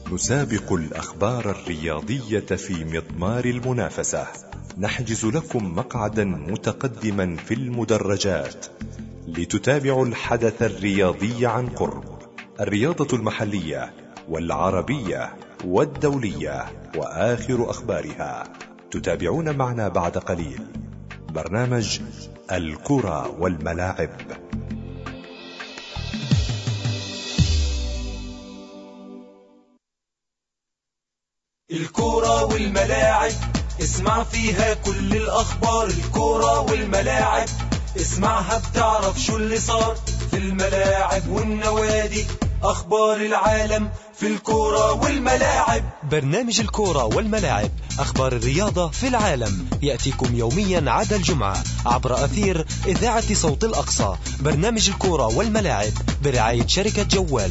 نسابق الأخبار الرياضية في مضمار المنافسة. نحجز لكم مقعدا متقدما في المدرجات لتتابعوا الحدث الرياضي عن قرب، الرياضة المحلية والعربية والدولية وآخر أخبارها. تتابعون معنا بعد قليل برنامج الكرة والملاعب. الكرة والملاعب، اسمع فيها كل الأخبار. الكرة والملاعب، اسمعها بتعرف شو اللي صار في الملاعب والنوادي. أخبار العالم في الكرة والملاعب. برنامج الكرة والملاعب، أخبار الرياضة في العالم، يأتيكم يوميا عدا الجمعة عبر أثير إذاعة صوت الأقصى. برنامج الكرة والملاعب برعاية شركة جوال.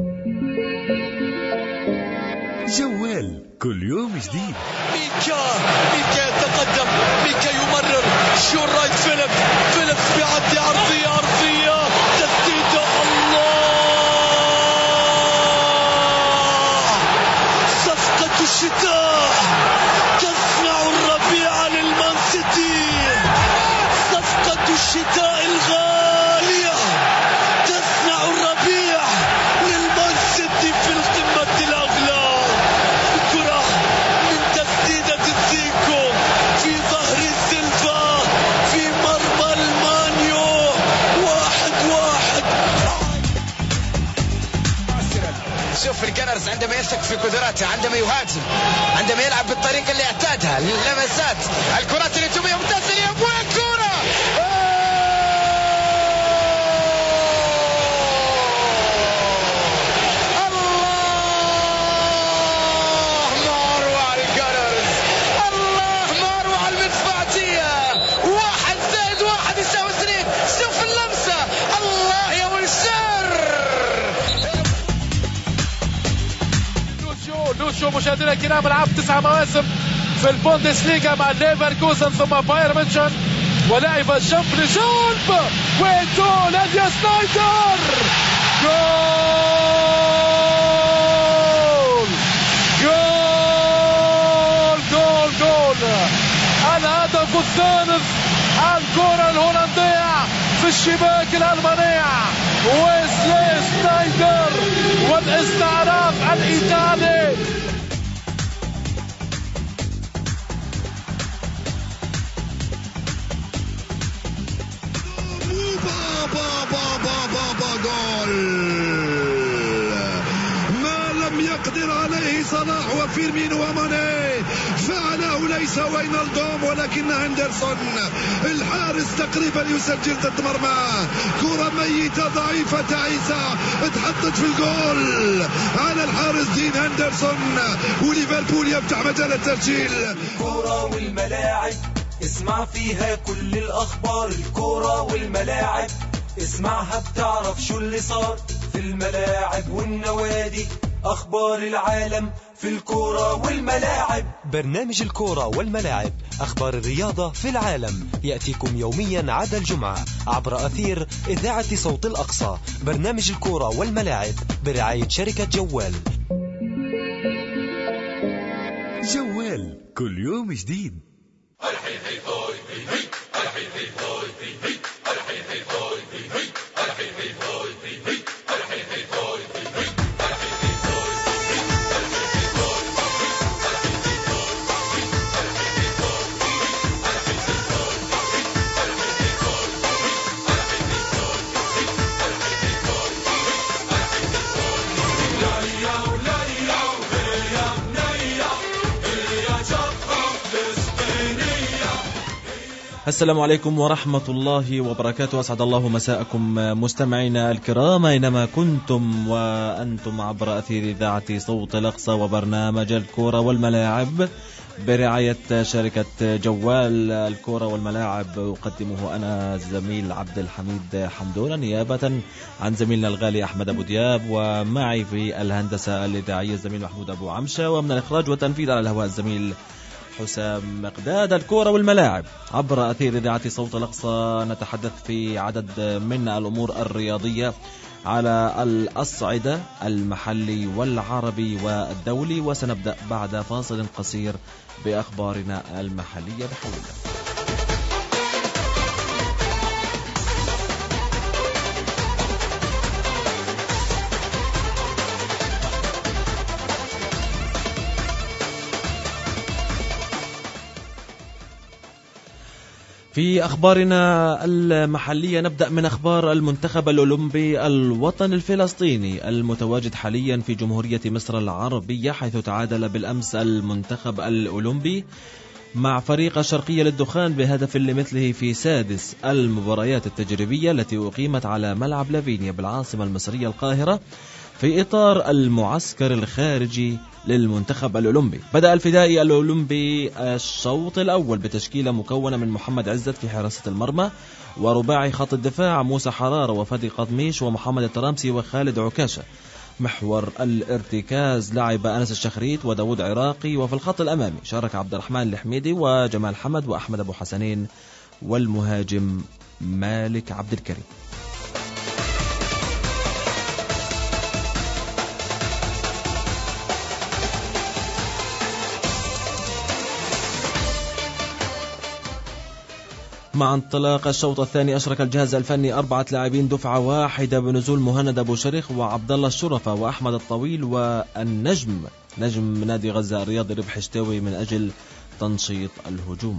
جوال كل يوم جديد. ميكا يتقدم، ميكا يمرر، شو رايت فيليبس بيعدي عرضية تسديدة. الله، صفقة الشتاء تصنع الربيع للمان سيتي. صفقة الشتاء الغالية تصنع الربيع للمان سيتي في القمة الأغلى. الكرة من تسديدة الزيكو في ظهر سيلفا في مرمى المانيو. 1-1. شوف الجنرز عندما يثق في قدراته، عندما يهاجم، عندما يلعب بالطريقة اللي اعتادها، اللمسات، الكرات اللي تبي ممتازة لأبوه. الكرة مشاهدينا الكرام، لعب 9 مواسم في البوندسليغا مع ليفركوزن ثم بايرن ميونخ، ولعب الشامب لجولب وجول يا سنايدر. جول الهدف الثالث. الكرة الهولندية في الشباك الألمانية، ويسلي سنايدر والاستعراض الإيطالي. صلاح وفيرمينو وماني فعله ليس وينالدوم ولكن هندرسون الحارس تقريبا يسجل ضد مرمى. كرة ميتة ضعيفة تعيسة اتحطت في الجول على الحارس دين هندرسون، وليفربول يفتح مجال التسجيل. الكرة والملاعب، اسمع فيها كل الأخبار. الكرة والملاعب، اسمعها بتعرف شو اللي صار في الملاعب والنوادي. أخبار العالم في الكرة والملاعب. برنامج الكرة والملاعب، أخبار الرياضة في العالم، يأتيكم يوميا عدا الجمعة عبر أثير إذاعة صوت الأقصى. برنامج الكرة والملاعب برعاية شركة جوال. جوال كل يوم جديد. السلام عليكم ورحمة الله وبركاته. أسعد الله مساءكم مستمعينا الكرام أينما كنتم وأنتم عبر أثير إذاعة صوت الأقصى وبرنامج الكرة والملاعب برعاية شركة جوال. الكرة والملاعب أقدمه أنا زميل عبد الحميد حمدون نيابة عن زميلنا الغالي أحمد أبو دياب، ومعي في الهندسة الإذاعية الزميل محمود أبو عمشة، ومن الإخراج والتنفيذ على الهواء الزميل حسام مقداد. الكرة والملاعب عبر أثير إذاعة صوت الأقصى، نتحدث في عدد من الأمور الرياضية على الأصعدة المحلي والعربي والدولي. وسنبدأ بعد فاصل قصير بأخبارنا المحلية بحولنا. في أخبارنا المحلية نبدأ من أخبار المنتخب الأولمبي الوطني الفلسطيني المتواجد حاليا في جمهورية مصر العربية، حيث تعادل بالأمس المنتخب الأولمبي مع فريق الشرقية للدخان بهدف لمثله في سادس المباريات التجريبية التي أقيمت على ملعب لافينيا بالعاصمة المصرية القاهرة في إطار المعسكر الخارجي للمنتخب الأولمبي. بدأ الفدائي الأولمبي الشوط الأول بتشكيلة مكونة من محمد عزت في حراسة المرمى، ورباعي خط الدفاع موسى حرارة وفادي قطميش ومحمد الترامسي وخالد عكاشة. محور الارتكاز لعب أنس الشخريت وداود عراقي، وفي الخط الأمامي شارك عبد الرحمن الحميدي وجمال حمد وأحمد أبو حسنين والمهاجم مالك عبد الكريم. مع انطلاق الشوط الثاني أشرك الجهاز الفني 4 لاعبين دفعة واحدة بنزول مهند أبو شريخ وعبد الله الشرفة وأحمد الطويل والنجم نجم نادي غزة الرياضي ربح شتاوي من أجل تنشيط الهجوم.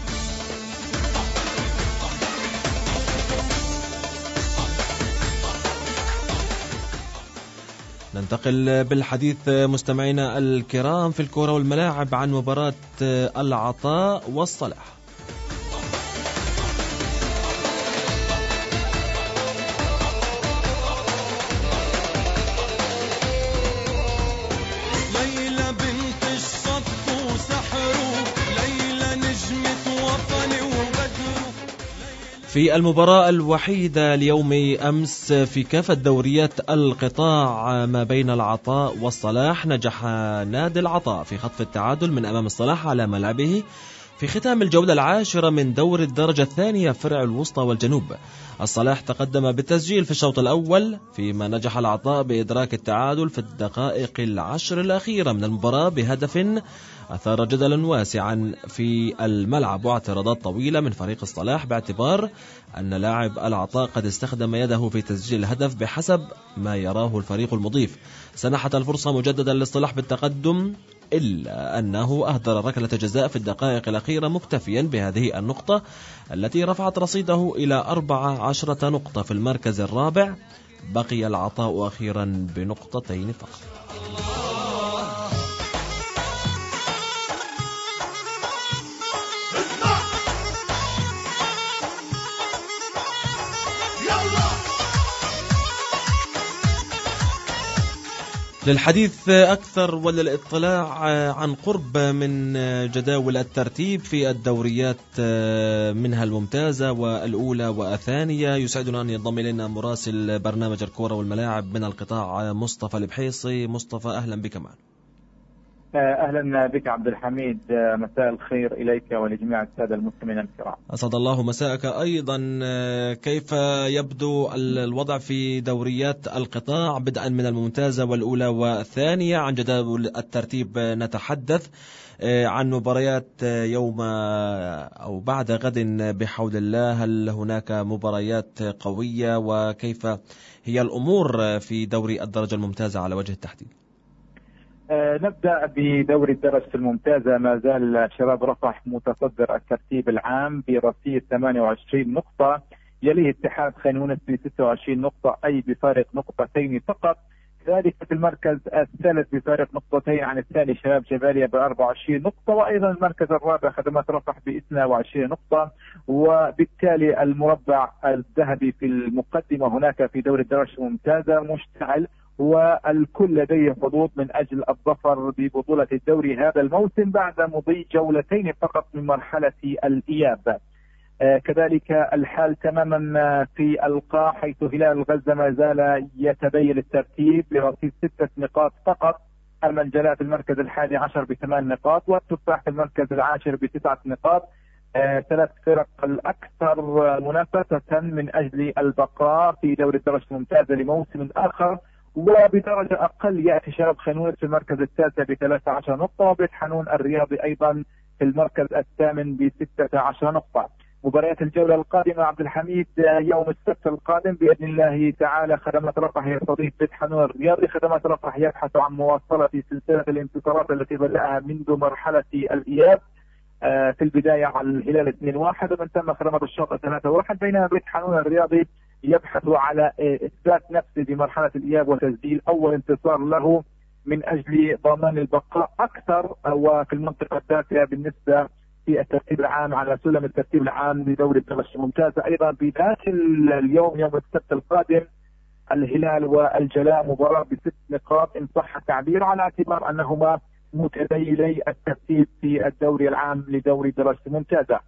ننتقل بالحديث مستمعينا الكرام في الكرة والملاعب عن مباراة العطاء والصلاح. في المباراة الوحيدة اليوم أمس في كافة دوريات القطاع ما بين العطاء والصلاح، نجح نادي العطاء في خطف التعادل من أمام الصلاح على ملعبه في ختام الجولة 10 من دور الدرجة الثانية فرع الوسطى والجنوب. الصلاح تقدم بالتسجيل في الشوط الأول، فيما نجح العطاء بإدراك التعادل في الدقائق 10 الأخيرة من المباراة بهدف أثار جدلا واسعا في الملعب واعتراضات طويلة من فريق الصلاح باعتبار أن لاعب العطاء قد استخدم يده في تسجيل الهدف بحسب ما يراه الفريق المضيف. سنحت الفرصة مجددا للصلاح بالتقدم، إلا أنه أهدر ركلة جزاء في الدقائق الأخيرة مكتفيا بهذه النقطة التي رفعت رصيده إلى 14 نقطة. في المركز الرابع بقي العطاء أخيرا بنقطتين فقط. للحديث أكثر وللاطلاع عن قرب من جداول الترتيب في الدوريات منها الممتازة والأولى والثانية، يسعدنا أن ينضم إلينا مراسل برنامج الكرة والملاعب من القطاع مصطفى البحيصي. مصطفى أهلا بك معنا. أهلا بك عبد الحميد، مساء الخير إليك ولجميع السادة المستمعين الكرام. أسعد الله مساءك أيضا. كيف يبدو الوضع في دوريات القطاع بدءا من الممتازة والأولى والثانية؟ عن جداول الترتيب نتحدث، عن مباريات يوم أو بعد غد بحول الله. هل هناك مباريات قوية وكيف هي الأمور في دوري الدرجة الممتازة على وجه التحديد؟ نبدأ بدوري الدرجة الممتازة. ما زال شباب رفح متصدر الترتيب العام برصيد 28 نقطة، يليه اتحاد خان يونس ب 26 نقطة أي بفارق نقطتين فقط. ذلك في المركز الثالث بفارق نقطتين عن الثاني شباب جباليا ب 24 نقطة، وأيضا المركز الرابع خدمات رفح ب 22 نقطة. وبالتالي المربع الذهبي في المقدمة هناك في دوري الدرجة الممتازة مشتعل، والكل لديه حظوظ من أجل الظفر ببطولة الدوري هذا الموسم بعد مضي جولتين فقط من مرحلة الإياب. كذلك الحال تماما في القاع، حيث هلال غزة ما زال يتبين الترتيب برصيد 6 نقاط فقط. المنجلات في المركز 11 ب8 نقاط، والتفاح في المركز 10 ب9 نقاط. ثلاث فرق الأكثر منافسة من أجل البقاء في دوري الدرجة الممتازة لموسم آخر. وبدرجة أقل يأتي شباب خانونس في المركز التاسع ب13 نقطة، وبيت حانون الرياضي أيضا في المركز الثامن ب16 نقطة. مباريات الجولة القادمة عبد الحميد يوم السبت القادم بإذن الله تعالى خدمات رفح يستضيف بيت حانون الرياضي. خدمات رفح يبحث عن مواصلة سلسلة الانتصارات التي بدأها منذ مرحلة الإياب في البداية على الهلال 2-1 ومن ثم خدمات الشاطئ 3-1، بينما بيت حانون الرياضي يبحث على إثبات نفسه بمرحلة الإياب وتسجيل أول انتصار له من أجل ضمان البقاء أكثر وفي المنطقة التاسعة بالنسبة في الترتيب العام على سلم الترتيب العام لدوري الدرجة الممتازة. أيضا بذات اليوم يوم السبت القادم الهلال والجلاء مباراة ب6 نقاط إن صح التعبير، على اعتبار أنهما متذيلي الترتيب في الدوري العام لدوري الدرجة الممتازة.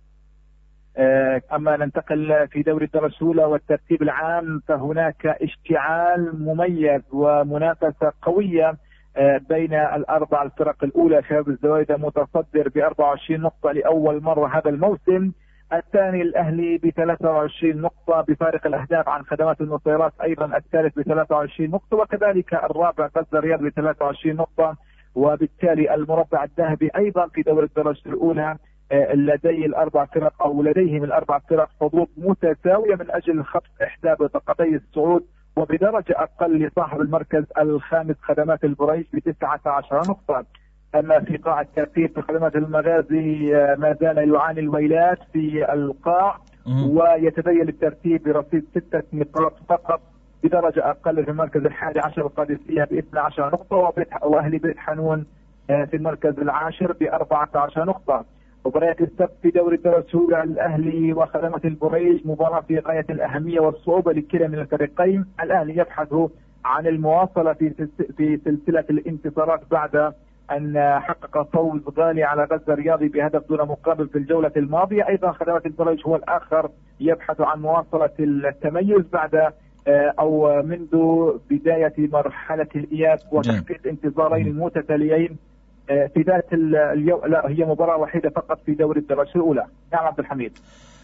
أما ننتقل في دوري الدرجة الأولى والترتيب العام فهناك اشتعال مميز ومنافسة قوية بين الأربع الفرق الأولى. شباب الزوايدة متصدر ب24 نقطة لأول مرة هذا الموسم، الثاني الأهلي ب23 نقطة بفارق الأهداف عن خدمات النصيرات أيضا الثالث ب23 نقطة، وكذلك الرابع غزة الرياض ب23 نقطة. وبالتالي المربع الذهبي أيضا في دوري الدرجة الأولى لديه الأربع فرق أو لديهم الأربع فرق حظوظ متساوية من أجل خطف إحدى بطاقتي الصعود، وبدرجة أقل لصاحب المركز الخامس خدمات البريج ب19 نقطة. أما في قاع الترتيب في خدمات المغازي ما زال يعاني الويلات في القاع ويتذيل الترتيب برصيد 6 نقاط فقط، بدرجة أقل في المركز 11 القادسية ب12 نقطة، وأهلي بيت حانون في المركز العاشر ب14 نقطة. مباريات السبت في دوري الدرجة الأولى الأهلي وخدمات البريج مباراة في غاية الأهمية والصعوبة لكلا من الفريقين. الأهلي يبحث عن المواصلة في سلسلة الانتصارات بعد أن حقق فوز غالي على غزة الرياضي بهدف دون مقابل في الجولة الماضية. أيضا خدمات البريج هو الآخر يبحث عن مواصلة التميز بعد أو منذ بداية مرحلة الإياب وتحقيق انتصارين متتاليين في ذات اليوم. لا، هي مباراة وحيدة فقط في دوري الدرجة الأولى. نعم عبد الحميد.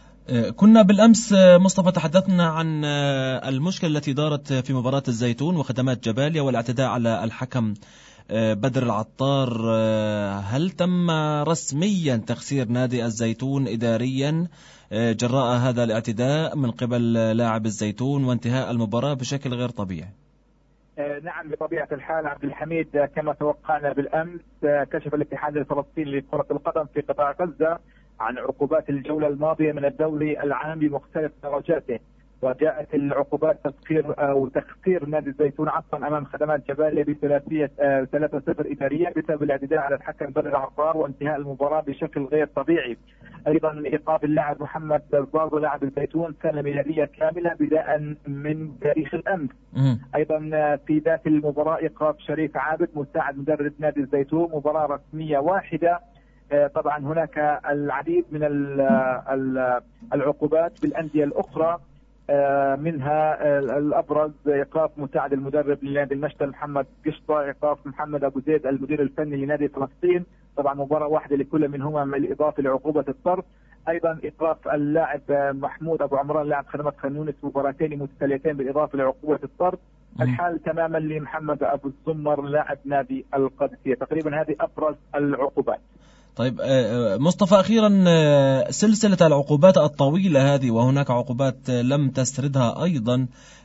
كنا بالأمس مصطفى تحدثنا عن المشكلة التي دارت في مباراة الزيتون وخدمات جباليا والاعتداء على الحكم بدر العطار. هل تم رسميا تخسير نادي الزيتون إداريا جراء هذا الاعتداء من قبل لاعب الزيتون وانتهاء المباراة بشكل غير طبيعي؟ نعم بطبيعة الحال عبد الحميد، كما توقعنا بالأمس كشف الاتحاد الفلسطيني لكرة القدم في قطاع غزة عن عقوبات الجولة الماضية من الدوري العام بمختلف درجاته، وجاءت العقوبات تخسير نادي الزيتون عصرا امام خدمات جباليا بثلاثيه 3-0 اداريه بسبب الاعتداء على الحكم بدر العطار وانتهاء المباراه بشكل غير طبيعي. ايضا ايقاف اللاعب محمد الباضو لاعب الزيتون سنه ميلاديه كامله بدءا من تاريخ الامس. ايضا في ذات المباراه ايقاف شريف عابد مساعد مدرب نادي الزيتون، مباراه رسميه واحده. طبعا هناك العديد من العقوبات بالانديه الاخرى، منها الابرز ايقاف مساعد المدرب لنادي المشتل محمد قشطه، ايقاف محمد ابو زيد المدير الفني لنادي فلسطين، طبعا مباراه واحده لكل منهما بالاضافه لعقوبه الطرد. ايضا ايقاف اللاعب محمود ابو عمران لاعب خدمات خانونس مباراتين متتاليتين بالاضافه لعقوبه الطرد. الحال تماما لمحمد ابو الزمر لاعب نادي القادسيه. تقريبا هذه ابرز العقوبات. طيب مصطفى، أخيرا سلسلة العقوبات الطويلة هذه وهناك عقوبات لم تسردها أيضا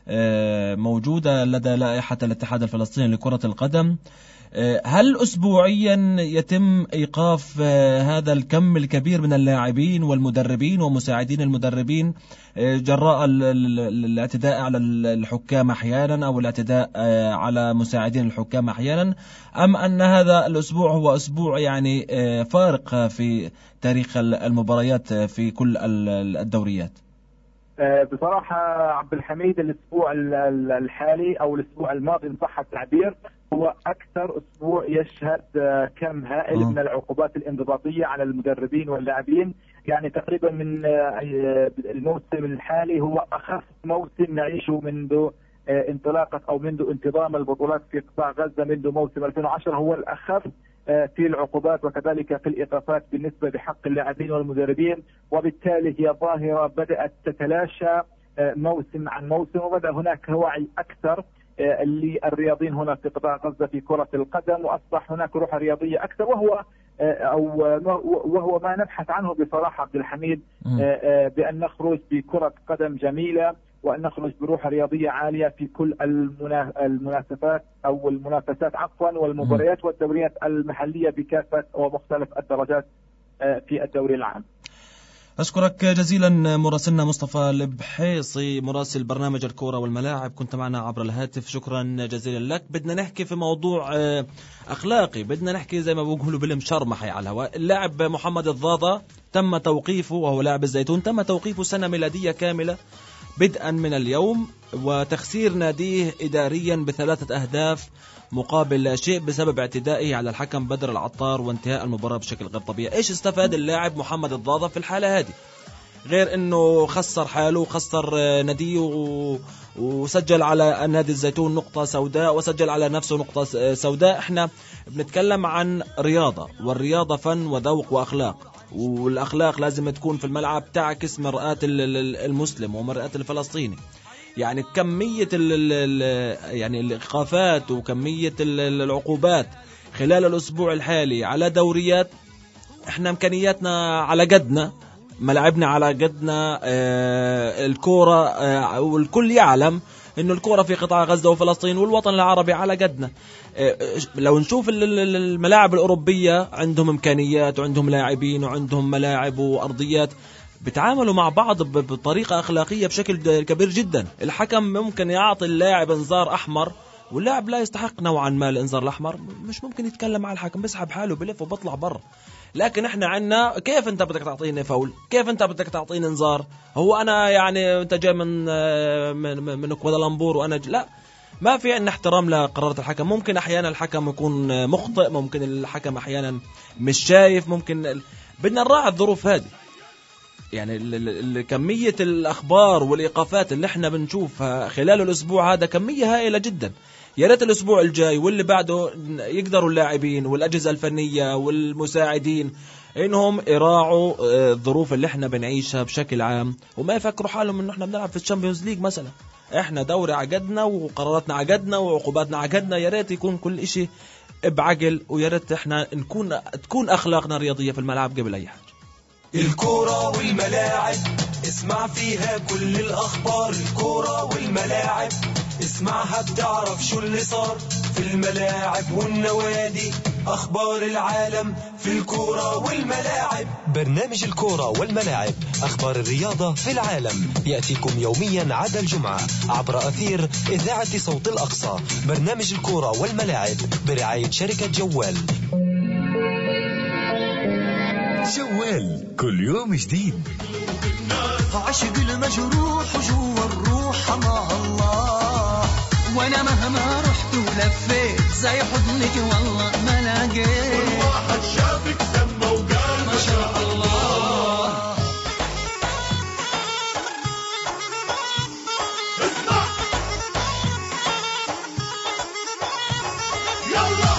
موجودة لدى لائحة الاتحاد الفلسطيني لكرة القدم، هل أسبوعيا يتم إيقاف هذا الكم الكبير من اللاعبين والمدربين ومساعدين المدربين جراء الاعتداء على الحكام أحيانا أو الاعتداء على مساعدين الحكام أحيانا، أم أن هذا الأسبوع هو أسبوع يعني فارق في تاريخ المباريات في كل الدوريات؟ بصراحة عبد الحميد الأسبوع الحالي أو الأسبوع الماضي إن صح التعبير هو أكثر أسبوع يشهد كم هائل من العقوبات الانضباطية على المدربين واللاعبين. يعني تقريبا من الموسم الحالي هو أخف موسم نعيشه منذ انطلاقة أو منذ انتظام البطولات في قطاع غزة منذ موسم 2010، هو الأخف في العقوبات وكذلك في الإيقافات بالنسبة بحق اللاعبين والمدربين، وبالتالي هي ظاهرة بدأت تتلاشى موسم عن موسم، وبدأ هناك وعي أكثر للرياضيين هنا في قطاع غزة في كرة القدم، وأصبح هناك روح رياضية أكثر، وهو ما نبحث عنه بصراحة عبد الحميد، بأن نخرج بكرة قدم جميلة وأن نخرج بروح رياضية عالية في كل المناسبات أو المنافسات والمباريات والدوريات المحلية بكافة ومختلف الدرجات في الدوري العام. أشكرك جزيلا مراسلنا مصطفى البحيصي مراسل برنامج الكورة والملاعب، كنت معنا عبر الهاتف، شكرا جزيلا لك. بدنا نحكي في موضوع أخلاقي، بدنا نحكي زي ما بيقولوا بالمشرمحي على الهواء. اللاعب محمد الضاضة تم توقيفه، وهو لاعب الزيتون، تم توقيفه سنة ميلادية كاملة بدءا من اليوم، وتخسير ناديه إداريا ب3 أهداف مقابل لا شيء بسبب اعتدائه على الحكم بدر العطار وانتهاء المباراة بشكل غير طبيعي. ايش استفاد اللاعب محمد الضاضة في الحالة هذه غير انه خسر حاله وخسر ناديه وسجل على نادي الزيتون نقطة سوداء وسجل على نفسه نقطة سوداء؟ احنا بنتكلم عن رياضة، والرياضة فن وذوق وأخلاق، والأخلاق لازم تكون في الملعب تعكس مرآة المسلم ومرآة الفلسطيني. يعني كمية يعني الإيقافات وكمية العقوبات خلال الأسبوع الحالي على دوريات، احنا إمكانياتنا على قدنا، ملاعبنا على قدنا، الكورة والكل يعلم إنه الكورة في قطاع غزة وفلسطين والوطن العربي على قدنا. لو نشوف الملاعب الأوروبية عندهم إمكانيات وعندهم لاعبين وعندهم ملاعب وأرضيات، بتعاملوا مع بعض بطريقة أخلاقية بشكل كبير جدا. الحكم ممكن يعطي اللاعب انذار أحمر واللاعب لا يستحق نوعا ما الانذار الأحمر، مش ممكن يتكلم مع الحكم، بيسحب حاله بلف وبطلع برا. لكن احنا عنا كيف انت بدك تعطيني فاول، كيف انت بدك تعطيني انذار؟ هو انا يعني انت جاي من كوالالمبور وانا لا، ما في عندنا احترام لقرارات الحكم. ممكن احيانا الحكم يكون مخطئ، ممكن الحكم احيانا مش شايف، ممكن بدنا نراعي الظروف هذه. يعني كمية الأخبار والإيقافات اللي احنا بنشوفها خلال الأسبوع هذا كمية هائلة جدا. يا ريت الأسبوع الجاي واللي بعده يقدروا اللاعبين والأجهزة الفنية والمساعدين إنهم يراعوا الظروف اللي احنا بنعيشها بشكل عام، وما يفكروا حالهم إنه احنا بنلعب في الشامبيونز ليج مثلا. احنا دوري عقدنا وقراراتنا عقدنا وعقوباتنا عقدنا، يا ريت يكون كل إشي بعقل، ويا ريت احنا تكون أخلاقنا رياضية في الملعب قبل أي حاجة. الكورة والملاعب اسمع فيها كل الأخبار، الكورة والملاعب اسمعها بتعرف شو اللي صار في الملاعب والنوادي، أخبار العالم في الكورة والملاعب. برنامج الكورة والملاعب، أخبار الرياضة في العالم، يأتيكم يوميا عدا الجمعة عبر أثير إذاعة صوت الأقصى. برنامج الكورة والملاعب برعاية شركة جوال. جوال كل يوم جديد. عشق المجروح وجوا الروح مع الله، وانا مهما رحت ولفيت زي حضنك والله ما لقيت، والواحد شافك سما وقال ما شاء الله. اسمع يلا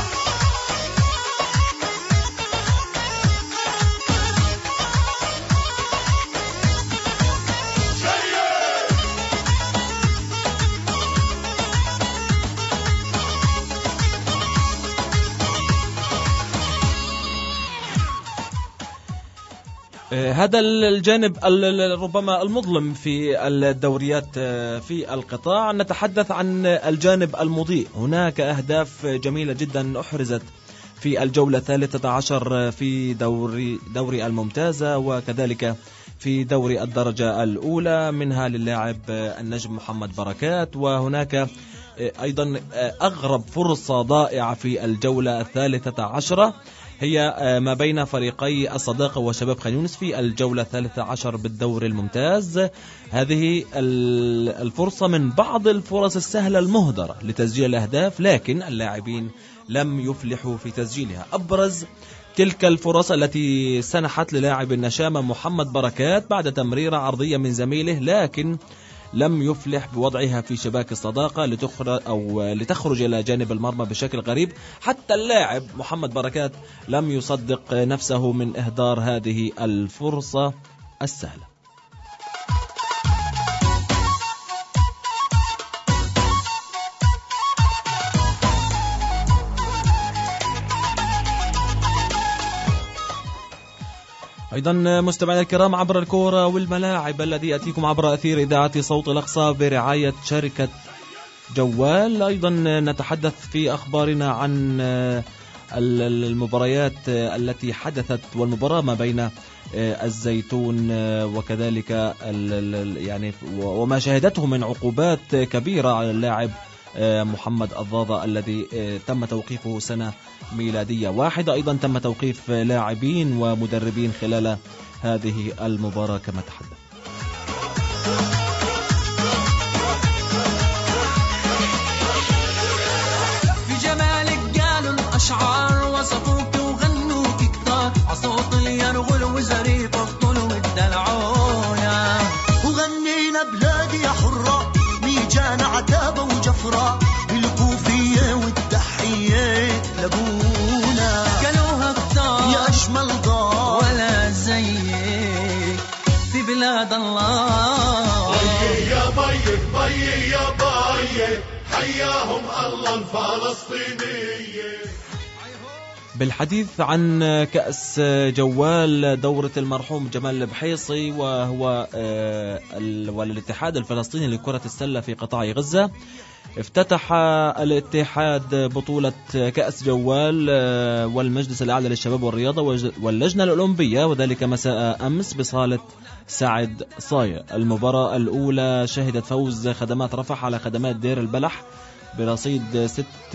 هذا الجانب ربما المظلم في الدوريات في القطاع. نتحدث عن الجانب المضيء. هناك أهداف جميلة جدا أحرزت في الجولة 13 في دوري الممتازة، وكذلك في دوري الدرجة الأولى، منها للاعب النجم محمد بركات. وهناك أيضا أغرب فرصة ضائعة في الجولة 13 هي ما بين فريقي الصداقة وشباب خان يونس في الجولة 13 بالدور الممتاز. هذه الفرصة من بعض الفرص السهلة المهدرة لتسجيل الأهداف، لكن اللاعبين لم يفلحوا في تسجيلها. أبرز تلك الفرص التي سنحت للاعب النشامة محمد بركات بعد تمريرة عرضية من زميله، لكن لم يفلح بوضعها في شباك الصداقة لتخرج إلى جانب المرمى بشكل غريب. حتى اللاعب محمد بركات لم يصدق نفسه من إهدار هذه الفرصة السهلة. أيضا مستمعينا الكرام عبر الكورة والملاعب الذي يأتيكم عبر أثير إذاعة صوت الأقصى برعاية شركة جوال. أيضا نتحدث في أخبارنا عن المباريات التي حدثت والمباراة ما بين الزيتون وكذلك يعني وما شهدته من عقوبات كبيرة على اللاعب محمد الضاضة الذي تم توقيفه سنة ميلادية واحدة. أيضا تم توقيف لاعبين ومدربين خلال هذه المباراة كما تحدث. في جمالك قالوا الأشعار وصفوك وغنوك كتار عصوت اليرغل وزريف الطل والدلعونة وغنينا بلادي يا حرة ميجان عتابة وجفرة بالكوفية والتحية لابونا قالوها كتار يا أجمل ضار ولا زيك في بلاد الله. بي يا بي بي يا بي حياهم الله الفلسطينية. بالحديث عن كأس جوال دورة المرحوم جمال البحيصي وهو والاتحاد الفلسطيني لكرة السلة في قطاع غزة، افتتح الاتحاد بطولة كأس جوال والمجلس الأعلى للشباب والرياضة واللجنة الأولمبية وذلك مساء أمس بصالة سعد صاير. المباراة الأولى شهدت فوز خدمات رفح على خدمات دير البلح برصيد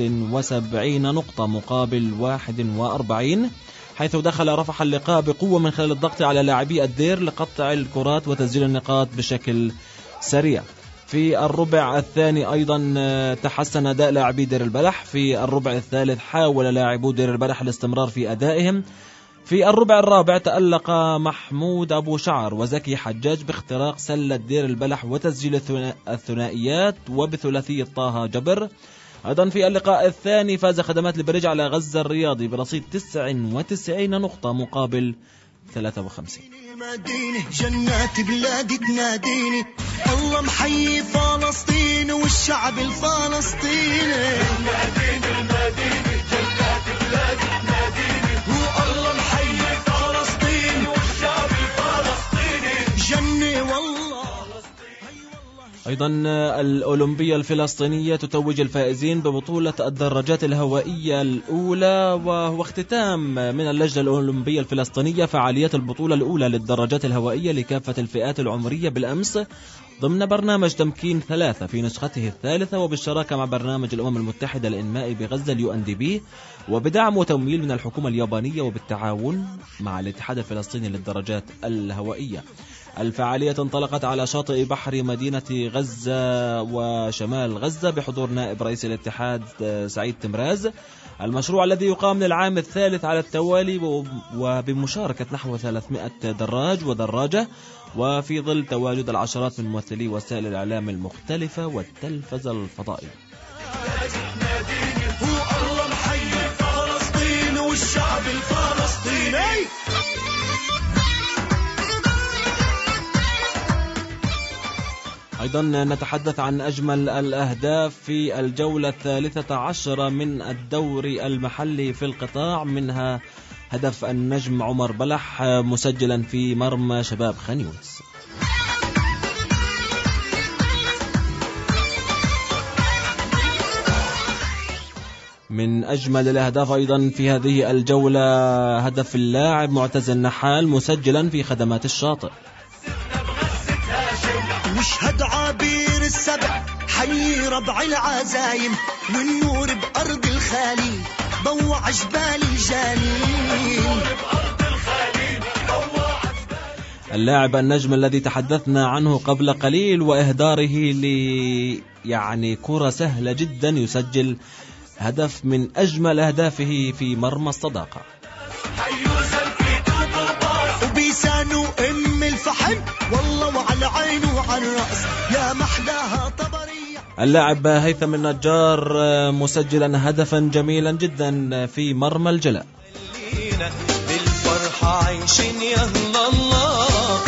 76 نقطة مقابل 41، حيث دخل رفح اللقاء بقوة من خلال الضغط على لاعبي الدير لقطع الكرات وتسجيل النقاط بشكل سريع. في الربع الثاني أيضا تحسن أداء لاعبي دير البلح. في الربع الثالث حاول لاعبو دير البلح الاستمرار في أدائهم. في الربع الرابع تألق محمود أبو شعر وزكي حجاج باختراق سلة دير البلح وتسجيل الثنائيات وبثلاثية طه جبر. أيضا في اللقاء الثاني فاز خدمات البريج على غزة الرياضي برصيد 99 نقطة مقابل 53. مدينة جنات بلادي تناديني الله محيي فلسطين والشعب الفلسطيني. المدينة المدينة جنات بلادي تناديني والله محيي فلسطين والشعب الفلسطيني جنة والله. أيضا الأولمبية الفلسطينية تتوج الفائزين ببطولة الدراجات الهوائية الأولى، وهو اختتام من اللجنة الأولمبية الفلسطينية فعاليات البطولة الأولى للدراجات الهوائية لكافة الفئات العمرية بالأمس ضمن برنامج تمكين 3 في نسخته الثالثة وبالشراكة مع برنامج الأمم المتحدة الإنمائي بغزة UNDP وبدعم وتمويل من الحكومة اليابانية وبالتعاون مع الاتحاد الفلسطيني للدراجات الهوائية. الفعالية انطلقت على شاطئ بحر مدينة غزة وشمال غزة بحضور نائب رئيس الاتحاد سعيد تمراز. المشروع الذي يقام للعام الثالث على التوالي وبمشاركة نحو 300 دراج ودراجة وفي ظل تواجد العشرات من ممثلي وسائل الإعلام المختلفة والتلفزة الفضائية. الله محيي فلسطين والشعب الفلسطيني. أيضا نتحدث عن أجمل الأهداف في الجولة 13 من الدوري المحلي في القطاع، منها هدف النجم عمر بلح مسجلا في مرمى شباب خان يونس. من أجمل الأهداف أيضا في هذه الجولة هدف اللاعب معتز النحال مسجلا في خدمات الشاطئ. واشهد عبير السبع حي ربع العزايم والنور بأرض الخالي ضوع جبال الجليل. اللاعب النجم الذي تحدثنا عنه قبل قليل وإهداره يعني كرة سهلة جدا يسجل هدف من أجمل أهدافه في مرمى الصداقة. وبيسانو الفحم والله وعلى عينه وعلى الرأس يا محلى وحدها طبرية. اللاعب هيثم النجار مسجلا هدفا جميلا جدا في مرمى الجلاء. بالفرحة عايشين يا الله.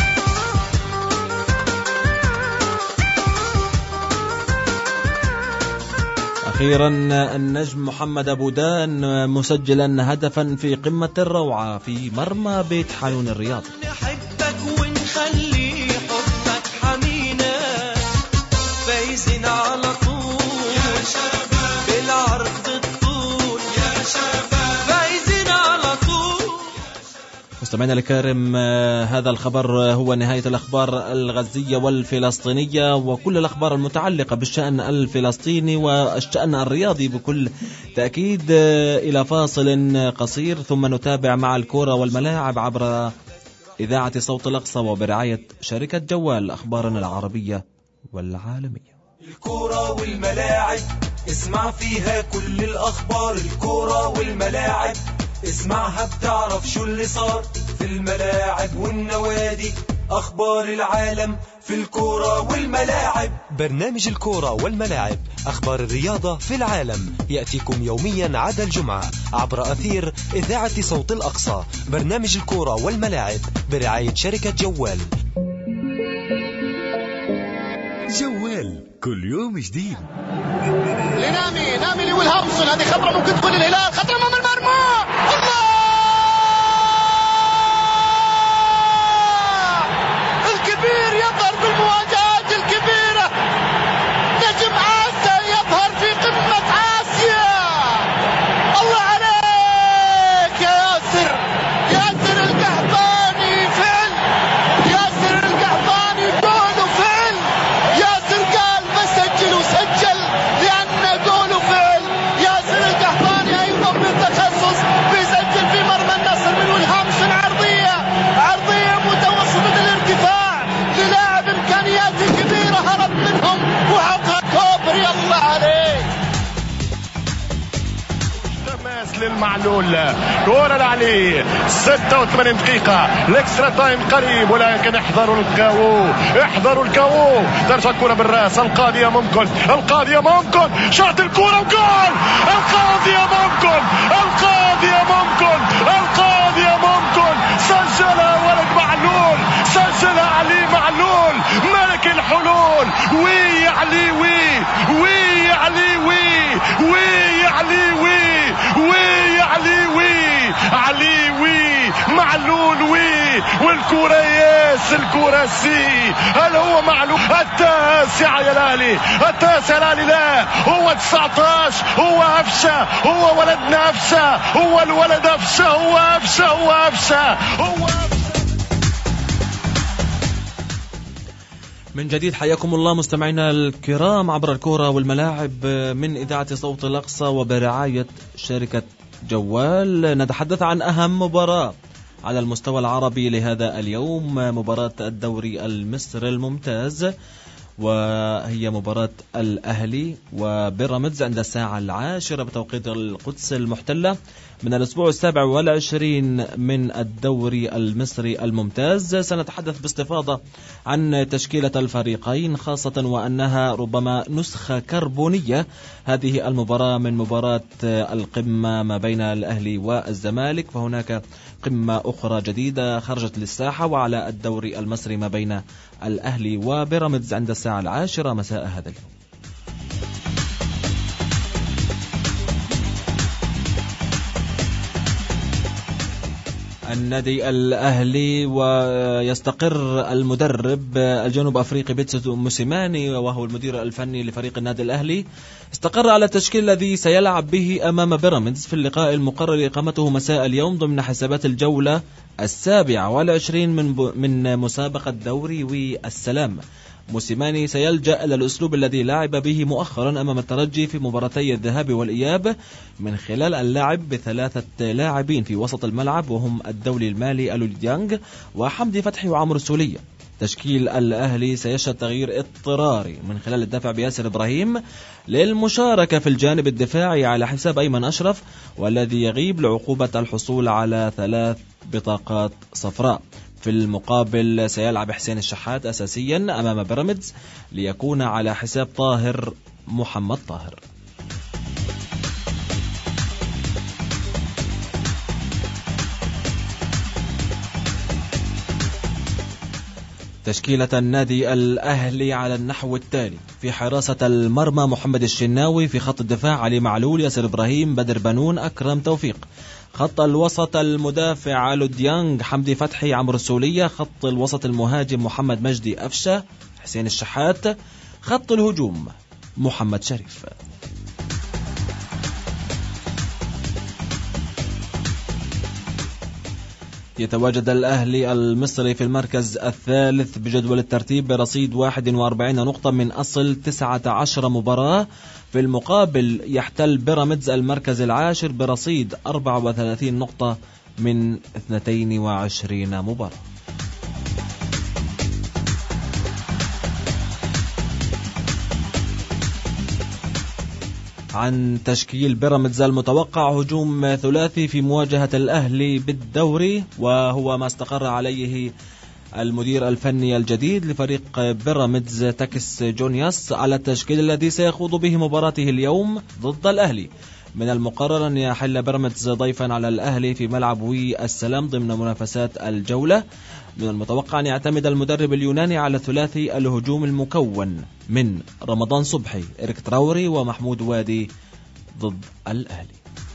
أخيرا النجم محمد أبو دان مسجلا هدفا في قمة الروعة في مرمى بيت حانون الرياض. نحبك ونخلي حبك حمينا فايزين على طول يا شباب بالعرض الطول يا شباب فايزين على طول. مستمعينا الكرام هذا الخبر هو نهاية الأخبار الغزية والفلسطينية وكل الأخبار المتعلقة بالشأن الفلسطيني والشأن الرياضي بكل تأكيد. إلى فاصل قصير ثم نتابع مع الكرة والملاعب عبر إذاعة صوت الأقصى وبرعاية شركة جوال أخبارنا العربية والعالمية. الكرة والملاعب اسمع فيها كل الأخبار. الكرة والملاعب اسمعها بتعرف شو اللي صار في الملاعب والنوادي. أخبار العالم في الكرة والملاعب. برنامج الكرة والملاعب أخبار الرياضة في العالم يأتيكم يوميا عدا الجمعة عبر أثير إذاعة صوت الأقصى. برنامج الكرة والملاعب برعاية شركة جوال. جوال كل يوم جديد. نامي والهامسون هذه خطرة ممكن تكون الهلال. خطرة أمام المرمى. الله الكبير يظهر بالمواجهات الكبيرة. نجم آسيا يظهر في قمة آسيا. الله عليك يا ياسر القحطاني فعل. ياسر القحطاني قوله فعل. ياسر قال بسجل وسجل لأن قوله فعل. ياسر القحطاني أيضا بالتخصص بيسجل في مرمى النصر من والهامسون. عرضية متوسطة الارتفاع للاعب إمكانيات كبيرة هرب منهم وحقق كوبري. الله عليك. تماس للمعلول كورة العلي 86 دقيقة. الاكسترا تايم قريب ولكن احذروا الكاو. ترجع الكورة بالراس. القاضية ممكن شاط الكورة وجول. القاضية ممكن سجلها ولد معلول. سجلها علي معلول ملك الحلول. وي علي معلول والكرة الكرة سي. هل هو معلول التاسع يا الأهلي؟ لا هو 19. هو أفشة. هو ولدنا أفشة. هو الولد أفشة. هو أفشة. من جديد حياكم الله مستمعينا الكرام عبر الكرة والملاعب من إذاعة صوت الأقصى وبرعاية شركة جوال. نتحدث عن أهم مباراة على المستوى العربي لهذا اليوم، مباراة الدوري المصري الممتاز، وهي مباراة الأهلي وبيراميدز عند الساعة 10 بتوقيت القدس المحتلة من الأسبوع 27 من الدوري المصري الممتاز. سنتحدث باستفاضة عن تشكيلة الفريقين، خاصة وأنها ربما نسخة كربونية هذه المباراة من مباراة القمة ما بين الأهلي والزمالك، فهناك قمة أخرى جديدة خرجت للساحة وعلى الدوري المصري ما بين الأهلي وبيراميدز عند الساعة 10 مساء هذا اليوم. النادي الأهلي ويستقر المدرب الجنوب أفريقي بيتسو موسيماني وهو المدير الفني لفريق النادي الأهلي، استقر على التشكيل الذي سيلعب به أمام بيراميدز في اللقاء المقرر إقامته مساء اليوم ضمن حسابات الجولة 27 من مسابقة دوري والسلام. موسيماني سيلجأ إلى الأسلوب الذي لعب به مؤخرا أمام الترجي في مباراتي الذهاب والإياب، من خلال اللعب بثلاثة لاعبين في وسط الملعب وهم الدولي المالي ألو ديانج وحمدي فتحي وعمرو السولية. تشكيل الأهلي سيشهد تغيير اضطراري من خلال الدفع بياسر إبراهيم للمشاركة في الجانب الدفاعي على حساب أيمن أشرف، والذي يغيب لعقوبة الحصول على 3 بطاقات صفراء. في المقابل سيلعب حسين الشحات أساسيا أمام بيراميدز ليكون على حساب طاهر محمد طاهر. تشكيلة النادي الأهلي على النحو التالي: في حراسة المرمى محمد الشناوي، في خط الدفاع علي معلول، ياسر إبراهيم، بدر بنون، أكرم توفيق. خط الوسط المدافع علو ديانج، حمدي فتحي، عمرو السولية. خط الوسط المهاجم محمد مجدي أفشة، حسين الشحات. خط الهجوم محمد شريف. يتواجد الأهلي المصري في المركز الثالث بجدول الترتيب برصيد 41 نقطة من أصل 19 مباراة. في المقابل يحتل بيراميدز المركز العاشر برصيد 34 نقطة من 22 مباراة. عن تشكيل بيراميدز المتوقع: هجوم ثلاثي في مواجهة الأهلي بالدوري، وهو ما استقر عليه المدير الفني الجديد لفريق بيراميدز تاكس جونياس على التشكيل الذي سيخوض به مباراته اليوم ضد الأهلي. من المقرر أن يحل بيراميدز ضيفا على الأهلي في ملعب وي السلام ضمن منافسات الجولة. من المتوقع أن يعتمد المدرب اليوناني على ثلاثي الهجوم المكون من رمضان صبحي، إريك تراوري، ومحمود وادي ضد الأهلي.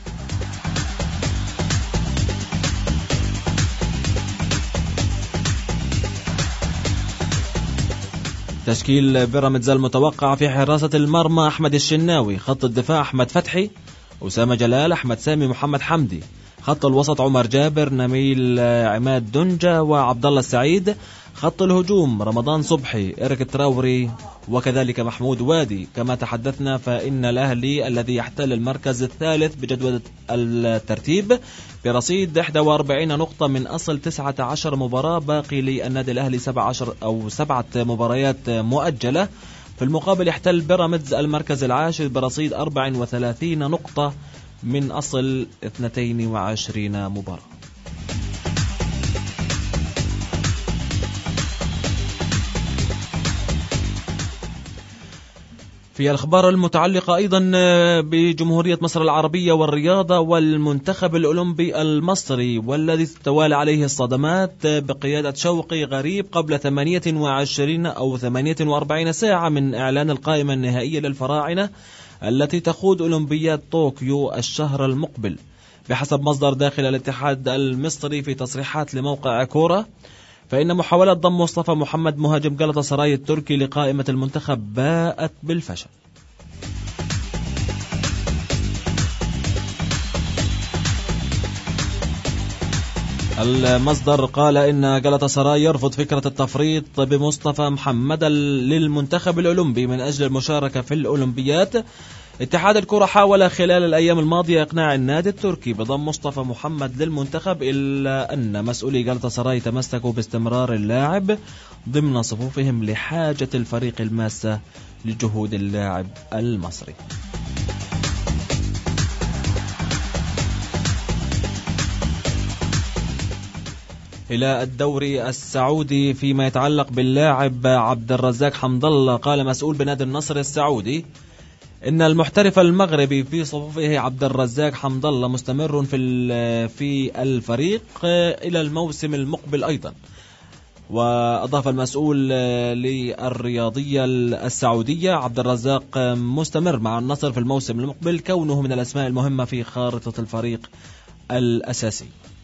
تشكيل بيراميدز المتوقع: في حراسة المرمى أحمد الشناوي، خط الدفاع أحمد فتحي، أسامة جلال، أحمد سامي، محمد حمدي. خط الوسط عمر جابر، نميل عماد دنجة، وعبد الله السعيد. خط الهجوم رمضان صبحي، إريك تراوري، وكذلك محمود وادي. كما تحدثنا فإن الأهلي الذي يحتل المركز الثالث بجدول الترتيب برصيد 41 نقطة من أصل 19 مباراة، باقي للنادي الأهلي 7 مباريات مؤجلة. في المقابل يحتل بيراميدز المركز العاشر برصيد 34 نقطة من أصل 22 مباراة. في الأخبار المتعلقة أيضا بجمهورية مصر العربية والرياضة والمنتخب الأولمبي المصري، والذي تتوالى عليه الصدمات بقيادة شوقي غريب قبل 28 أو 48 ساعة من إعلان القائمة النهائية للفراعنة التي تخوض أولمبياد طوكيو الشهر المقبل. بحسب مصدر داخل الاتحاد المصري في تصريحات لموقع كورة، فإن محاولة ضم مصطفى محمد مهاجم غلطة سراي التركي لقائمة المنتخب باءت بالفشل. المصدر قال إن غلطة سراي يرفض فكرة التفريط بمصطفى محمد للمنتخب الأولمبي من أجل المشاركة في الأولمبيات. اتحاد الكرة حاول خلال الأيام الماضية إقناع النادي التركي بضم مصطفى محمد للمنتخب، إلا أن مسؤولي غلطة سراي تمسكوا باستمرار اللاعب ضمن صفوفهم لحاجة الفريق الماسة لجهود اللاعب المصري. إلى الدوري السعودي، فيما يتعلق باللاعب عبد الرزاق حمد الله، قال مسؤول بنادي النصر السعودي إن المحترف المغربي في صفوفه عبد الرزاق حمد الله مستمر في الفريق إلى الموسم المقبل أيضا. وأضاف المسؤول للرياضية السعودية عبد الرزاق مستمر مع النصر في الموسم المقبل، كونه من الأسماء المهمة في خارطة الفريق الأساسي.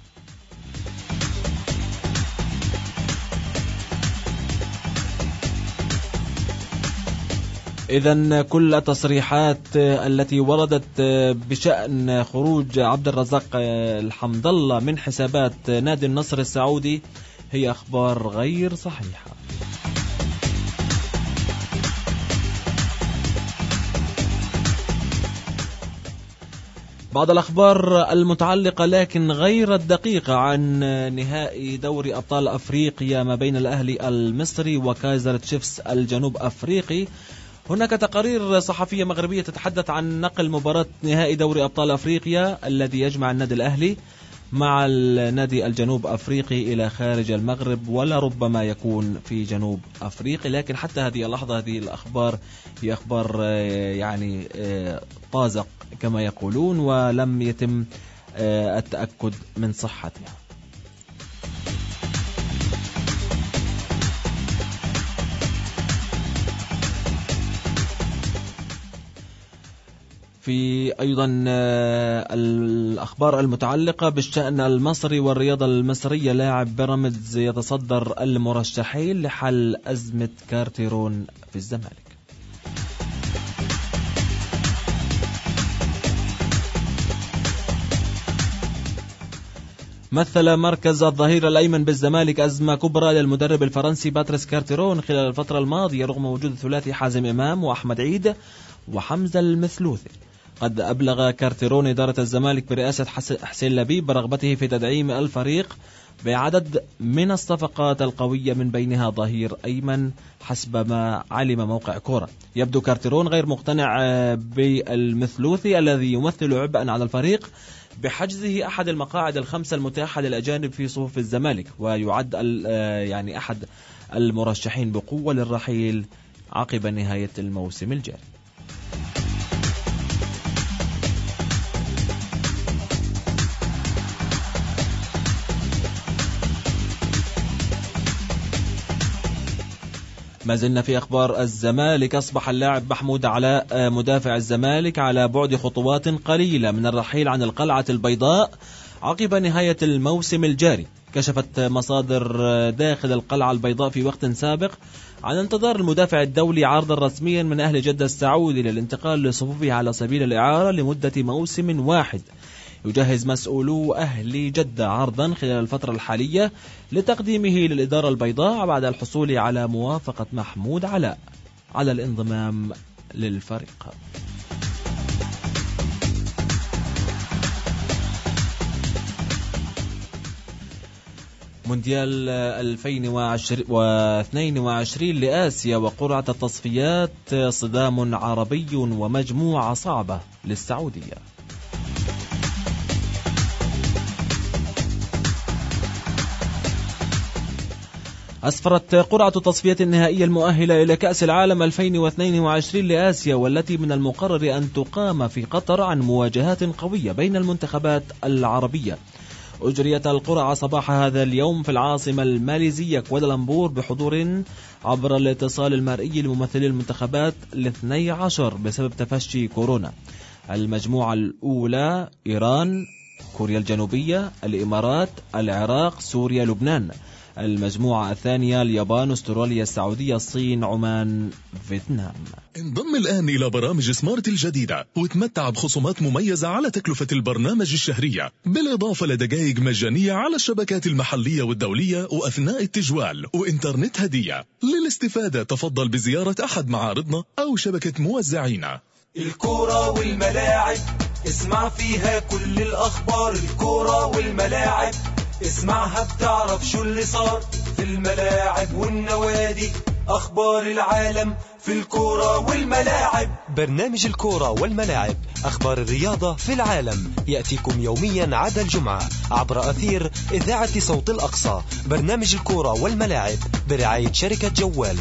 إذن كل التصريحات التي وردت بشأن خروج عبد الرزاق الحمد الله من حسابات نادي النصر السعودي هي أخبار غير صحيحة. بعض الأخبار المتعلقة لكن غير الدقيقة عن نهائي دوري أبطال أفريقيا ما بين الأهلي المصري وكايزر تشيفز الجنوب أفريقي. هناك تقارير صحفية مغربية تتحدث عن نقل مباراة نهائي دوري أبطال أفريقيا الذي يجمع النادي الأهلي مع النادي الجنوب أفريقي إلى خارج المغرب ولا ربما يكون في جنوب أفريقيا. لكن حتى هذه اللحظة هذه الأخبار هي أخبار يعني طازق كما يقولون، ولم يتم التأكد من صحتها. في أيضا الأخبار المتعلقة بالشأن المصري والرياضة المصرية، لاعب بيراميدز يتصدر المرشحين لحل أزمة كارتيرون في الزمالك. مثل مركز الظهير الأيمن بالزمالك أزمة كبرى للمدرب الفرنسي باتريس كارتيرون خلال الفترة الماضية رغم وجود الثلاثي حازم إمام وأحمد عيد وحمزة المثلوثي. قد أبلغ كارتيرون إدارة الزمالك برئاسة حسين لبيب برغبته في تدعيم الفريق بعدد من الصفقات القوية من بينها ظهير أيمن حسب ما علم موقع كورة. يبدو كارتيرون غير مقتنع بالمثلوثي الذي يمثل عبئا على الفريق بحجزه أحد المقاعد الخمسة المتاحة للأجانب في صفوف الزمالك، ويعد يعني أحد المرشحين بقوة للرحيل عقب نهاية الموسم الجاري. ما زلنا في أخبار الزمالك. أصبح اللاعب محمود علاء مدافع الزمالك على بعد خطوات قليلة من الرحيل عن القلعة البيضاء عقب نهاية الموسم الجاري. كشفت مصادر داخل القلعة البيضاء في وقت سابق عن انتظار المدافع الدولي عرضا رسميا من أهل جدة السعودي للانتقال لصفوفه على سبيل الإعارة لمدة موسم واحد. يجهز مسؤولو أهل جدة عرضا خلال الفترة الحالية لتقديمه للإدارة البيضاء بعد الحصول على موافقة محمود علاء على الانضمام للفريق. مونديال 2022 لآسيا وقرعة التصفيات صدام عربي ومجموعة صعبة للسعودية. أسفرت قرعة التصفيات النهائية المؤهلة إلى كأس العالم 2022 لآسيا والتي من المقرر أن تقام في قطر عن مواجهات قوية بين المنتخبات العربية. أجريت القرعة صباح هذا اليوم في العاصمة الماليزية كوالالمبور بحضور عبر الاتصال المرئي لممثلي المنتخبات 12 بسبب تفشي كورونا. المجموعة الأولى إيران، كوريا الجنوبية، الإمارات، العراق، سوريا، لبنان. المجموعة الثانية اليابان، استراليا، السعودية، الصين، عمان، فيتنام. انضم الآن إلى برامج سمارت الجديدة وتمتع بخصومات مميزة على تكلفة البرنامج الشهرية، بالإضافة لدقائق مجانية على الشبكات المحلية والدولية وأثناء التجوال وإنترنت هدية. للاستفادة تفضل بزيارة أحد معارضنا أو شبكة موزعينا. الكورة والملاعب اسمع فيها كل الأخبار. الكورة والملاعب اسمعها بتعرف شو اللي صار في الملاعب والنوادي. أخبار العالم في الكورة والملاعب. برنامج الكورة والملاعب، أخبار الرياضة في العالم، يأتيكم يوميا عدا الجمعة عبر أثير إذاعة صوت الأقصى. برنامج الكورة والملاعب برعاية شركة جوال.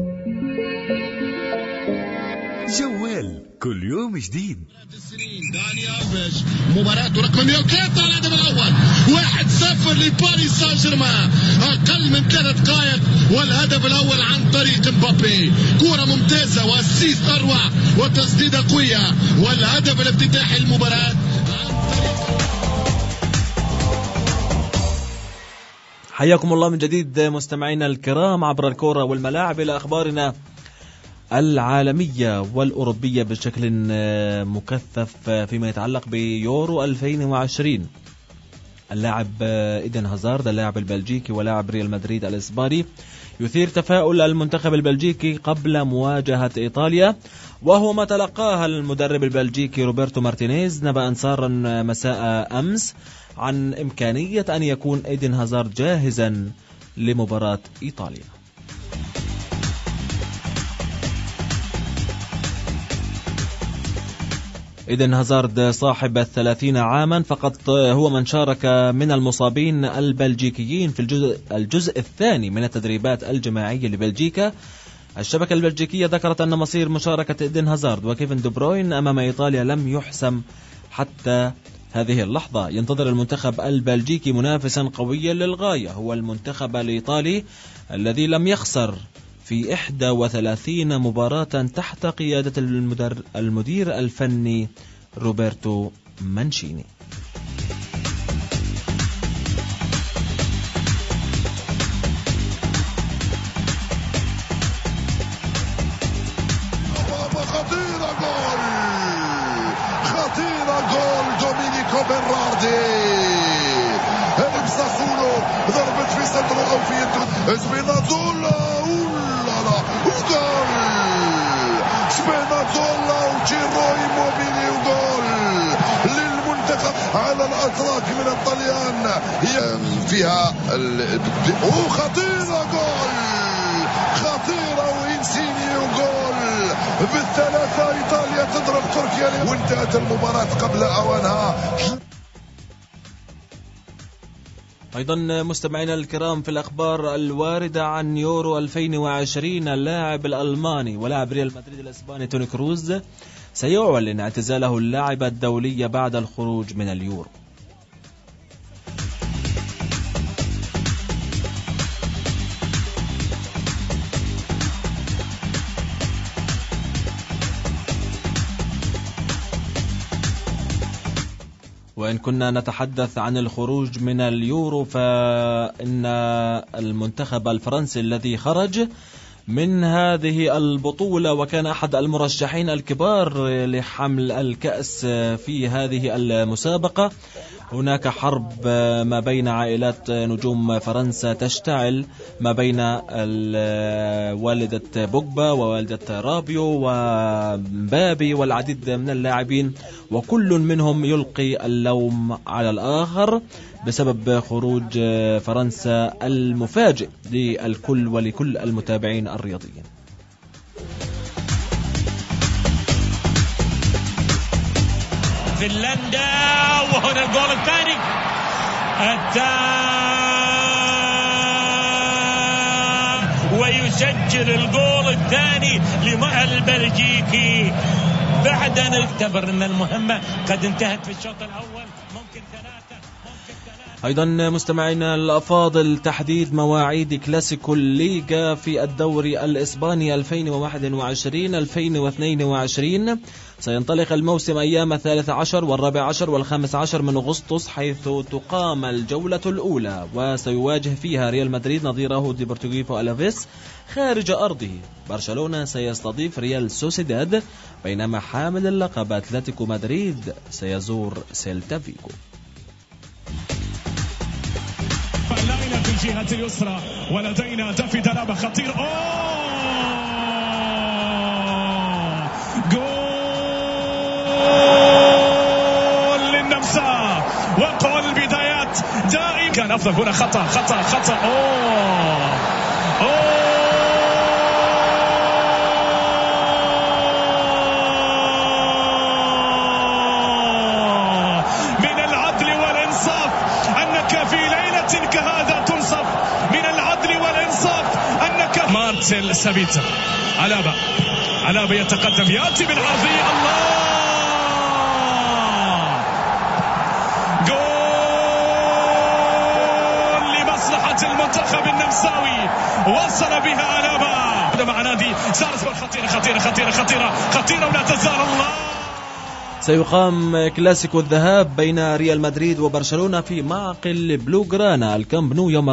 جوال كل يوم جديد. داني ألفيش مباراة رقم 103 الهدف الأول 1-0 لباريس سان جيرمان. أقل من 3 دقائق والهدف الأول عن طريق مبابي. كرة ممتازة وأسيست أروع وتسديدة قوية والهدف الافتتاحي المباراة. حياكم الله من جديد مستمعينا الكرام عبر الكورة والملاعب إلى أخبارنا العالمية والأوروبية بشكل مكثف فيما يتعلق بيورو 2020. اللاعب إيدن هازارد اللاعب البلجيكي ولاعب ريال مدريد الإسباني يثير تفاؤل المنتخب البلجيكي قبل مواجهة إيطاليا، وهو ما تلقاها المدرب البلجيكي روبرتو مارتينيز نبأ سارا مساء أمس عن إمكانية أن يكون إيدن هازارد جاهزا لمباراة إيطاليا. إيدن هازارد صاحب 30 عاما فقط هو من شارك من المصابين البلجيكيين في الجزء الثاني من التدريبات الجماعية لبلجيكا. الشبكة البلجيكية ذكرت أن مصير مشاركة إيدن هازارد وكيفن دي بروين أمام إيطاليا لم يحسم حتى هذه اللحظة. ينتظر المنتخب البلجيكي منافسا قويا للغاية، هو المنتخب الإيطالي الذي لم يخسر في 31 مباراة تحت قيادة المدير الفني روبرتو مانشيني. خطيرة جول دومينيكو بيراردي بسخونه ضربت في صدره أو في يده سبينازولا وجول سبينازولا وجيرو إيموبيلي وجول للمنتخب على الأتراك من الطليان فيها خطيرة جول خطيرة وإنسيني وجول بالثلاثة. إيطاليا تضرب تركيا وانتهت المباراة قبل أوانها. أيضا مستمعينا الكرام في الأخبار الواردة عن يورو 2020 اللاعب الألماني ولاعب ريال مدريد الإسباني توني كروز سيعلن اعتزاله اللاعب الدولي بعد الخروج من اليورو. وإن كنا نتحدث عن الخروج من اليورو فإن المنتخب الفرنسي الذي خرج من هذه البطولة وكان أحد المرشحين الكبار لحمل الكأس في هذه المسابقة، هناك حرب ما بين عائلات نجوم فرنسا تشتعل ما بين والدة بوجبا ووالدة رابيو ومبابي والعديد من اللاعبين، وكل منهم يلقي اللوم على الآخر بسبب خروج فرنسا المفاجئ للكل ولكل المتابعين الرياضيين. فنلندا وهنا الجول الثاني ويسجل الجول الثاني البلجيكي بعد أن اعتبر أن المهمة قد انتهت في الشوط الأول. ممكن ثلاثة. أيضا مستمعينا الأفاضل تحديد مواعيد كلاسيكو الليغا في الدوري الإسباني 2021-2022. سينطلق الموسم أيام 13 و14 و15 من أغسطس، حيث تقام الجولة الأولى وسيواجه فيها ريال مدريد نظيره ديبورتيفو ألافيس خارج أرضه. برشلونة سيستضيف ريال سوسيداد، بينما حامل اللقب أتلتيكو مدريد سيزور سيلتا فيغو. لينا في الجهة اليسرى ولدينا دافيد دلابة خطير. جول للنمسا وقع البدايات دائما. كان أفضل هنا خطأ. من العدل والإنصاف أنك في ليلة كهذا تنصف. من العدل والإنصاف أنك مارتل سابيتا علابة يتقدم يأتي بالعرضية. الله جول لمصلحة المنتخب النمساوي وصل بها علابة مع نادي سارسبورغ. خطيرة ولا تزال. الله سيقام كلاسيكو الذهاب بين ريال مدريد وبرشلونة في معقل بلوغرانا الكامب نو يوم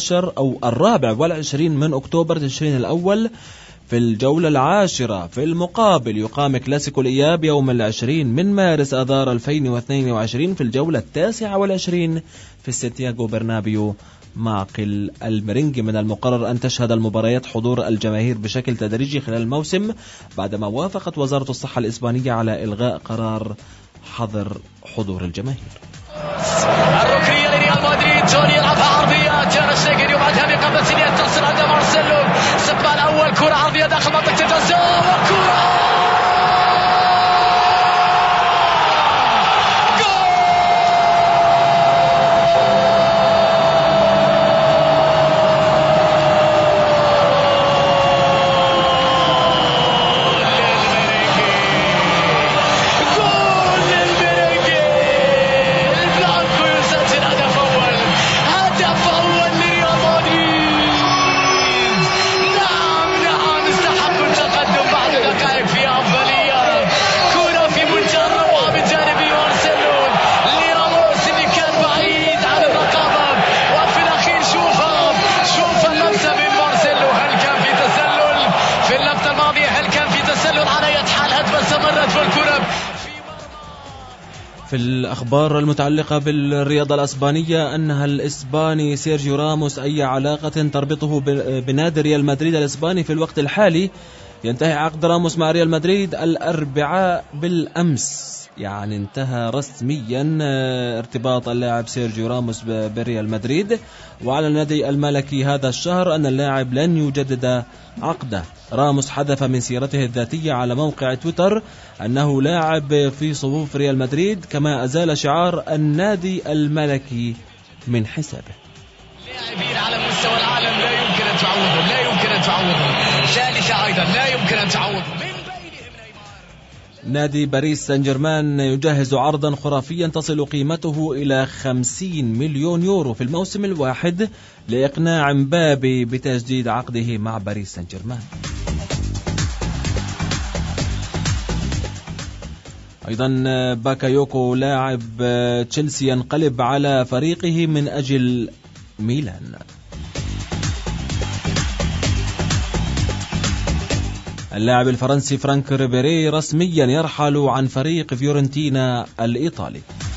24 من أكتوبر تشرين الأول في الجولة 10. في المقابل يقام كلاسيكو الإياب يوم 20 من مارس آذار 2022 في الجولة 29 في سانتياغو برنابيو معقل المرنج. من المقرر أن تشهد المباريات حضور الجماهير بشكل تدريجي خلال الموسم، بعدما وافقت وزارة الصحة الإسبانية على إلغاء قرار حظر حضور الجماهير. الركنية لريال مدريد، جوني يلعبها عرضية، تير شتيجن يبعدها بقبل سنية تصل عند مارسيلو. استقبال أول كرة عرضية داخل منطقة الجزاء وكرة في الأخبار المتعلقة بالرياضة الأسبانية أنها الإسباني سيرجيو راموس أي علاقة تربطه بنادي ريال مدريد الإسباني في الوقت الحالي. ينتهي عقد راموس مع ريال مدريد الأربعاء بالأمس، يعني انتهى رسميا ارتباط اللاعب سيرجيو راموس بريال مدريد، وعلى النادي الملكي هذا الشهر أن اللاعب لن يجدد عقده. راموس حذف من سيرته الذاتية على موقع تويتر أنه لاعب في صفوف ريال مدريد، كما أزال شعار النادي الملكي من حسابه. لاعبين على مستوى العالم لا يمكن أن تعوضهم، لا يمكن أن تعوضهم، ثالثة أيضا لا يمكن أن تعوضهم. نادي باريس سان جيرمان يجهز عرضا خرافيا تصل قيمته إلى 50 مليون يورو في الموسم الواحد لإقناع مبابي بتجديد عقده مع باريس سان جيرمان. أيضا باكايوكو لاعب تشيلسي ينقلب على فريقه من أجل ميلان. اللاعب الفرنسي فرانك ريبيري رسميا يرحل عن فريق فيورنتينا الإيطالي.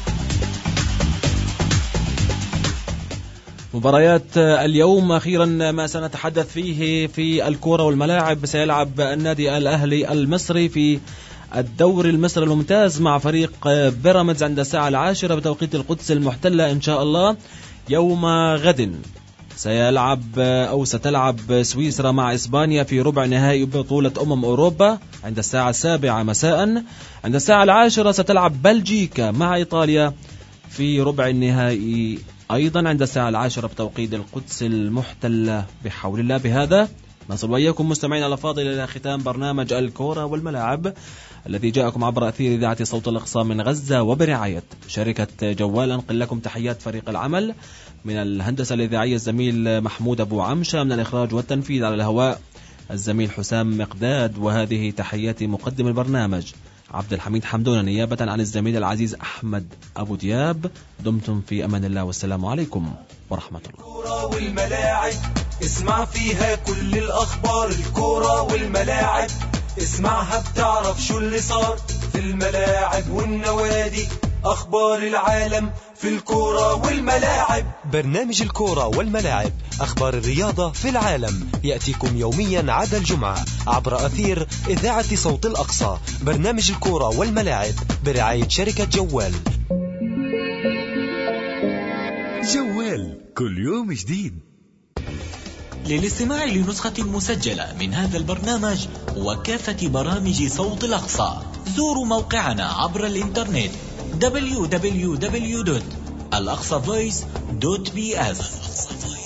مباريات اليوم أخيرا ما سنتحدث فيه في الكورة والملاعب. سيلعب النادي الأهلي المصري في الدوري المصري الممتاز مع فريق بيراميدز عند الساعة 10 بتوقيت القدس المحتلة إن شاء الله يوم غد. ستلعب سويسرا مع إسبانيا في ربع نهائي بطولة أوروبا عند الساعة 7 مساء. عند الساعة 10 ستلعب بلجيكا مع إيطاليا في ربع النهائي أيضا عند الساعة 10 بتوقيت القدس المحتلة بحول الله. بهذا نصل وإياكم مستمعين الأفاضل إلى ختام برنامج الكورة والملاعب الذي جاءكم عبر أثير إذاعة صوت الأقصى من غزة وبرعاية شركة جوال. أنقل لكم تحيات فريق العمل من الهندسة الإذاعية الزميل محمود أبو عمشة، من الإخراج والتنفيذ على الهواء الزميل حسام مقداد، وهذه تحياتي مقدم البرنامج عبد الحميد حمدون نيابة عن الزميل العزيز أحمد أبو دياب. دمتم في أمان الله والسلام عليكم ورحمة الله. الكورة والملاعب اسمع فيها كل الأخبار، الكورة والملاعب اسمعها بتعرف شو اللي صار في الملاعب والنوادي، أخبار العالم في الكورة والملاعب. برنامج الكورة والملاعب، أخبار الرياضة في العالم، يأتيكم يوميا عدا الجمعة عبر أثير إذاعة صوت الأقصى. برنامج الكورة والملاعب برعاية شركة جوال. جوال كل يوم جديد. للاستماع لنسخة مسجلة من هذا البرنامج وكافة برامج صوت الأقصى زوروا موقعنا عبر الإنترنت www.alaqsavoice.bs.